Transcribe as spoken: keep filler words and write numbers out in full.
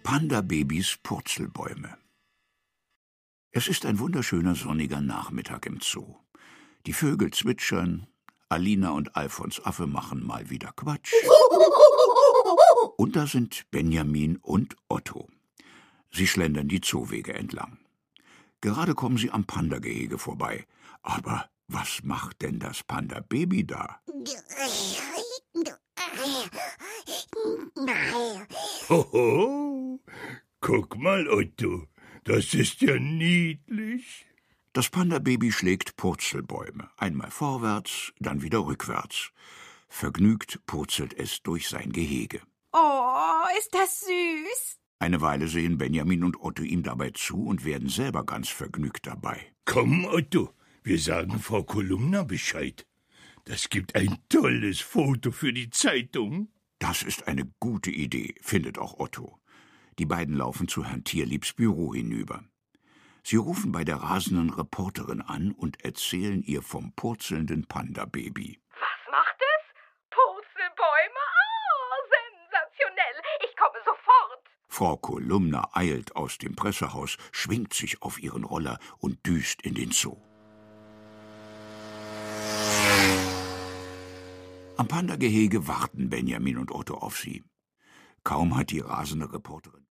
Panda-Babys Purzelbäume. Es ist ein wunderschöner sonniger Nachmittag im Zoo. Die Vögel zwitschern, Alina und Alfons Affe machen mal wieder Quatsch. Und da sind Benjamin und Otto. Sie schlendern die Zoowege entlang. Gerade kommen sie am Panda-Gehege vorbei. Aber was macht denn das Panda-Baby da? Hoho, guck mal, Otto, das ist ja niedlich. Das Panda-Baby schlägt Purzelbäume, einmal vorwärts, dann wieder rückwärts. Vergnügt purzelt es durch sein Gehege. Oh, ist das süß! Eine Weile sehen Benjamin und Otto ihm dabei zu und werden selber ganz vergnügt dabei. Komm, Otto, wir sagen Frau Kolumna Bescheid. Das gibt ein tolles Foto für die Zeitung. Das ist eine gute Idee, findet auch Otto. Die beiden laufen zu Herrn Tierliebs Büro hinüber. Sie rufen bei der rasenden Reporterin an und erzählen ihr vom purzelnden Panda-Baby. Was macht es? Purzelbäume? Oh, sensationell. Ich komme sofort. Frau Kolumna eilt aus dem Pressehaus, schwingt sich auf ihren Roller und düst in den Zoo. Am Panda-Gehege warten Benjamin und Otto auf sie. Kaum hat die rasende Reporterin